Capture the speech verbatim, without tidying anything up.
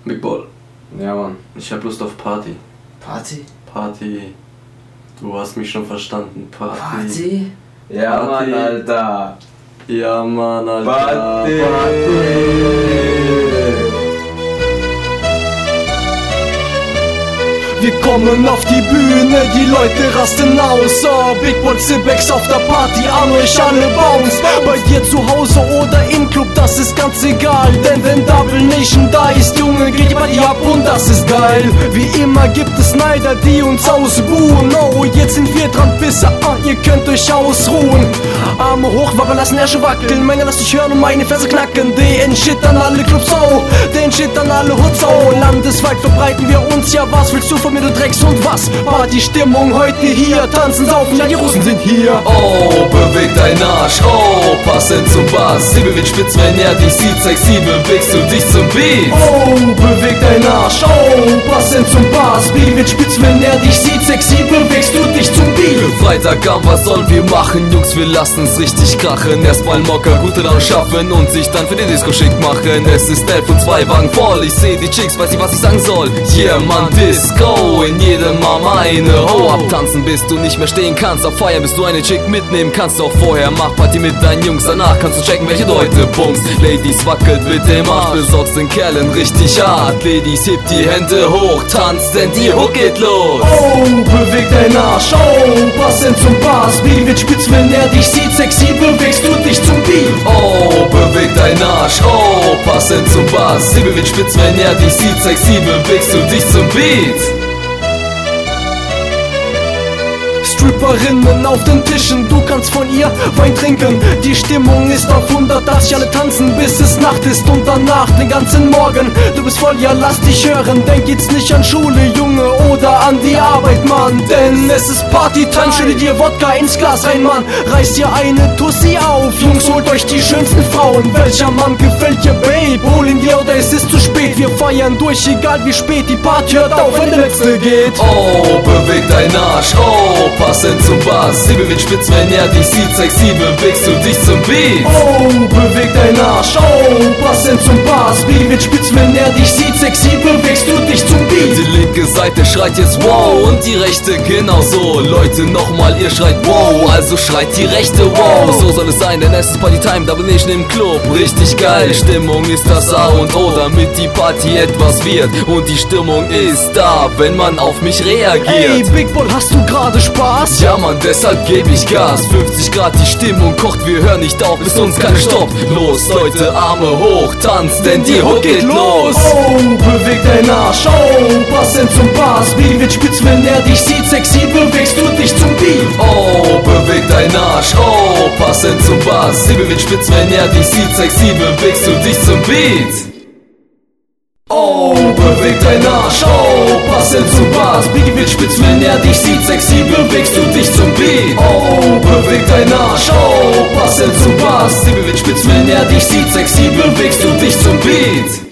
Big Ball. Ja, Mann. Ich hab Lust auf Party. Party? Party. Du hast mich schon verstanden. Party. Party? Ja, Party. Mann, Alter. Ja, Mann, Alter. Party. Party. Wir kommen auf die Bühne, die Leute rasten aus. Oh, Big Ball Zibex auf der Party, an euch alle bounce. Bei dir zu Hause oder im Club, das ist ganz egal. Denn wenn Double Nation da ist, Junge, geht die Party ab und das ist geil. Wie immer gibt es Neider, die uns ausbuhen. Oh, jetzt sind wir dran, Pisser, ah, ihr könnt euch ausruhen. Arme hoch, wabbern lassen, Ärsche wackeln. Menge lasst dich hören und meine Ferse knacken. D N Shit an alle Clubs, oh, den Shit an alle Hoods, oh. Landesweit verbreiten wir uns, ja was willst du von mir, du Drecks und was? Party-Stimmung heute hier, tanzen, saufen, ja die Russen sind hier. Oh, beweg dein Arsch, oh, passend zum Bass. Sie bewegt spitz, wenn er dich sieht, sexy bewegst du dich zum Beat. Oh, beweg dein Arsch, oh, passend zum Bass. Baby wird spitz, wenn er dich sieht, sexy bewegst du dich zum Beat. Freitagabend, was sollen wir machen, Jungs, wir lassen's richtig krachen. Erstmal Mocker, gute Laune schaffen und sich dann für die Disco schick machen. Es ist elf und zwei Wagen voll, ich seh die Chicks, weiß nicht, was ich sagen soll. Yeah, man, Disco, in jedem Arm eine. Oh, abtanzen, bis du nicht mehr stehen kannst, auf Feiern, bis du eine Chick mitnehmen kannst. Auch vorher mach Party mit deinen Jungs, danach kannst du checken, welche Leute bummst. Ladies, wackelt mit dem Arsch, besorgst den Kerlen richtig hart. Ladies, hebt die Hände hoch, tanzt, denn die Hook geht los. Oh, beweg dein Arsch, oh, passend zum Bass. Baby wird spitz, wenn er dich sieht, sexy bewegst du dich zum Beat. Oh, beweg dein Arsch, oh, passend zum Bass. Sie wird spitz, wenn er dich sieht, sexy bewegst du dich zum Beat. Stripperinnen auf den Tischen, du kannst von ihr Wein trinken. Die Stimmung ist auf hundert, dass sich alle tanzen, bis es Nacht ist und danach den ganzen Morgen. Du bist voll, ja lass dich hören, denk jetzt nicht an Schule, Junge, oder an die Arbeit, Mann. Denn es ist Party-Time, schütte dir Wodka ins Glas rein, Mann. Reiß dir eine Tussi auf, Jungs, holt euch die schönsten Frauen. Welcher Mann gefällt dir, Babe? Hol ihn dir oder es ist zu spät. Wir feiern durch, egal wie spät, die Party hört auf, wenn der Letzte geht. Oh, beweg dein Arsch, oh, passend zum Bass. Sie bewegt spitz, wenn er dich sieht, sexy bewegst du dich zum Beat. Oh, beweg dein Arsch, oh, passend zum Bass. Baby wird spitz, wenn er dich sieht, sexy bewegst du dich zum Beat. Die linke Seite schreit jetzt wow und die rechte genauso. Leute, nochmal, ihr schreit wow, also schreit die rechte wow. So soll es sein, denn es ist Party-Time, Double Nation im Club. Richtig geil, Stimmung ist das A und O, damit die Party etwas wird. Und die Stimmung ist da, wenn man auf mich reagiert. Ey, Big Ball, hast du gerade Spaß? Ja, Mann, deshalb geb ich Gas. fünfzig Grad, die Stimmung kocht, wir hören nicht auf, bis uns keiner stoppt. Los, Leute, Arme hoch, tanzt, denn die Hook geht los. Oh, beweg dein Arsch, oh, passend zum Bass. Baby wird spitz, wenn er dich sieht, sexy bewegst du dich zum Beat. Oh, beweg dein Arsch, oh, passend zum Bass. Sie wird spitz, wenn er dich sieht, sexy bewegst du dich zum Beat. Oh, beweg dein Arsch, oh, passend zum Bass. Biggie wird spitz, wenn er dich sieht, sexy bewegst du dich zum Beat. Oh, beweg dein Arsch, oh, passend zum Bass. Biggie wird spitz, wenn er dich sieht, sexy bewegst du dich zum Beat.